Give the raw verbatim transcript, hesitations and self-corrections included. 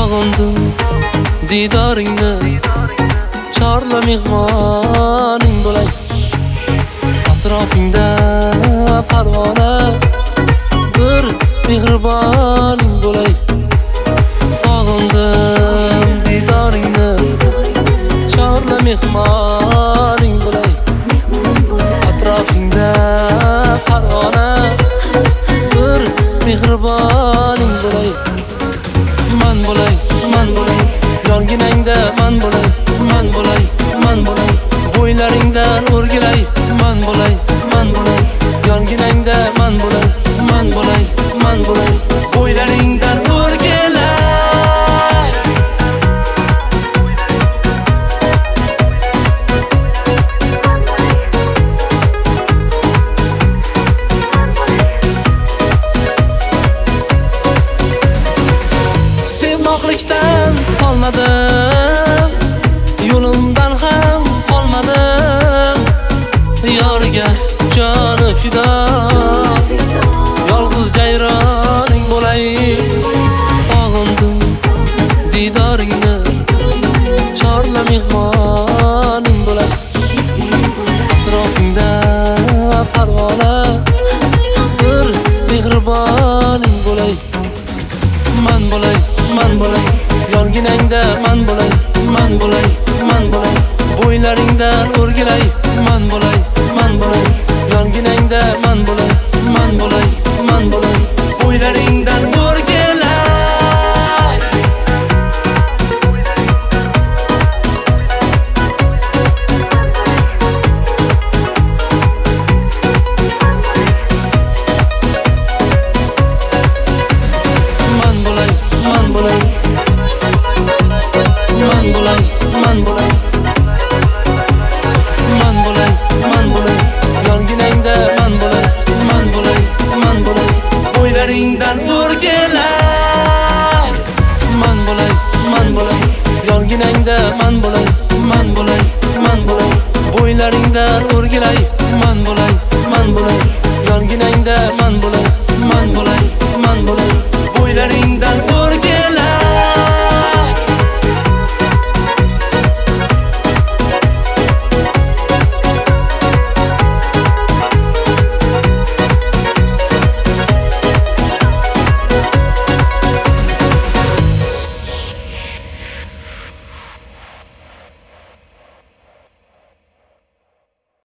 Sog'indim didoringni, chorla mehmoning bo'lay. Atrofingda parvona, bir mehriboning bo'lay. Sog'indim didoringni, chorla mehmoning bo'lay. Atrofingda parvona, bir mehriboning bo'lay. Man bo'lay, man bo'lay, yonginangda man bo'lay, man bo'lay, man bo'lay, bo'ylaringdan o'rgilay. Man bo'lay, man bo'lay, yonginangda man bo'lay, man bo'lay, man bo'lay, bo'ylaringdan o'rgilay. Sevmoqlikdan qolmadim, yo'limdan ham qolmadim. Yoriga joni fido, yolg'iz jayroning bo'lay. Sog'indim didoringni, chorla mehmoning bo'lay. Atrofingda parvona, bir mehriboning bo'lay. Man bo'lay, man bo'lay, yonginangda man bo'lay, man bo'lay, man bo'lay, bo'ylaringdan o'rgilay. Man bo'lay, man bo'lay, yonginangda man bo'lay, man bo'lay, man bo'lay, bo'ylaringdan o'rgilay. Man bo'lay, man bo'lay, man bo'lay, man bo'lay, man bo'lay, man bo'lay, yonginangda man bo'lay, man bo'lay, man bo'lay, bo'ylaringdan o'rgilay. Man bo'lay, man bo'lay, yonginangda man bo'lay, man bo'lay, man bo'lay, bo'ylaringdan o'rgilay. Man bo'lay, man bo'lay, yonginangda man bo'lay.